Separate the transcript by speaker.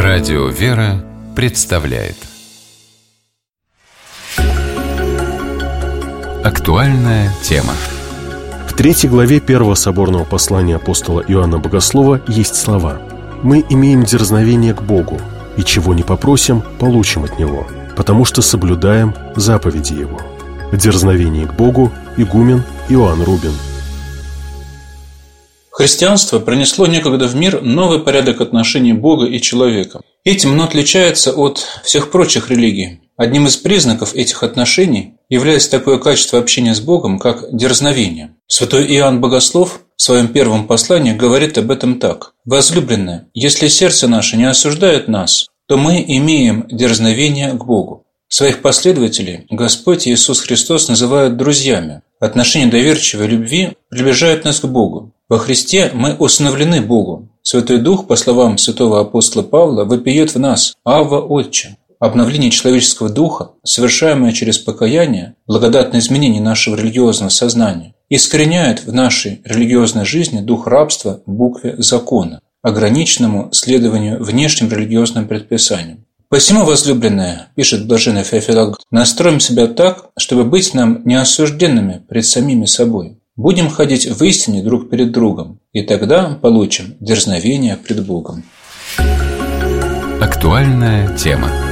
Speaker 1: Радио «Вера» представляет актуальная тема.
Speaker 2: В 3 главе 1 соборного послания апостола Иоанна Богослова есть слова: «Мы имеем дерзновение к Богу, и чего не попросим, получим от Него, потому что соблюдаем заповеди Его». В дерзновении к Богу игумен Иоанн Рубин.
Speaker 3: Христианство принесло некогда в мир новый порядок отношений Бога и человека. Этим оно отличается от всех прочих религий. Одним из признаков этих отношений является такое качество общения с Богом, как дерзновение. Святой Иоанн Богослов в своем первом послании говорит об этом так: «Возлюбленные, если сердце наше не осуждает нас, то мы имеем дерзновение к Богу». Своих последователей Господь Иисус Христос называет друзьями. Отношения доверчивой любви приближают нас к Богу. Во Христе мы усыновлены Богу. Святой Дух, по словам святого апостола Павла, вопиет в нас: «Авва, Отче». Обновление человеческого духа, совершаемое через покаяние, благодатное изменение нашего религиозного сознания, искореняет в нашей религиозной жизни дух рабства букве закона, ограниченному следованию внешним религиозным предписаниям. «Посему, возлюбленные, – пишет блаженный Феофилакт, – настроим себя так, чтобы быть нам неосужденными пред самими собой. Будем ходить в истине друг перед другом, и тогда получим дерзновение пред Богом».
Speaker 1: Актуальная тема.